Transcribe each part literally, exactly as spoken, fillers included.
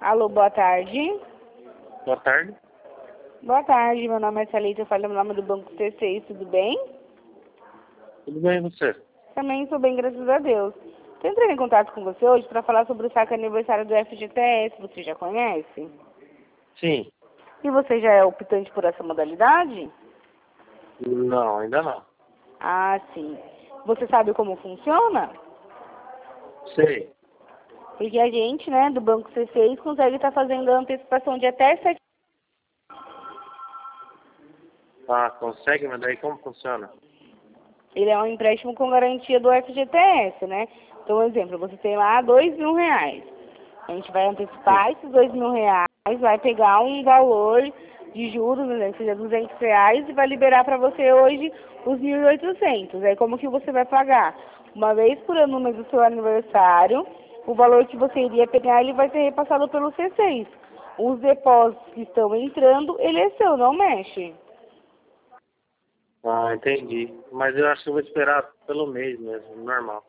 Alô, boa tarde. Boa tarde. Boa tarde, meu nome é Thalita, eu falo no nome do Banco C C I, tudo bem? Tudo bem, e você? Também estou bem, graças a Deus. Estou entrando em contato com você hoje para falar sobre o saque aniversário do F G T S, você já conhece? Sim. E você já é optante por essa modalidade? Não, ainda não. Ah, sim. Você sabe como funciona? Sei. Porque a gente, né, do Banco C C I, consegue estar fazendo a antecipação de até sete... Ah, consegue? Mas daí como funciona? Ele é um empréstimo com garantia do F G T S, né? Então, um exemplo, você tem lá dois mil reais. A gente vai antecipar Sim. esses dois mil reais, vai pegar um valor de juros, né, que seja duzentos reais, e vai liberar para você hoje os mil e oitocentos. Aí como que você vai pagar? Uma vez por ano, no mês do seu aniversário, o valor que você iria pegar, ele vai ser repassado pelo C seis. Os depósitos que estão entrando, ele é seu, não mexe. Ah, entendi. Mas eu acho que eu vou esperar pelo mês mesmo, normal.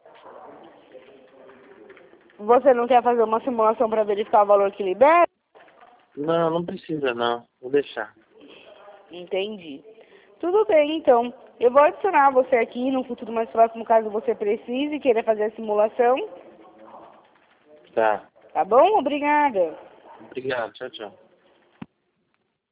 Você não quer fazer uma simulação para verificar o valor que libera? Não, não precisa não. Vou deixar. Entendi. Tudo bem, então. Eu vou adicionar você aqui no futuro mais próximo, caso você precise e queira fazer a simulação. Tá. Tá bom? Obrigada. Obrigado. Tchau, tchau.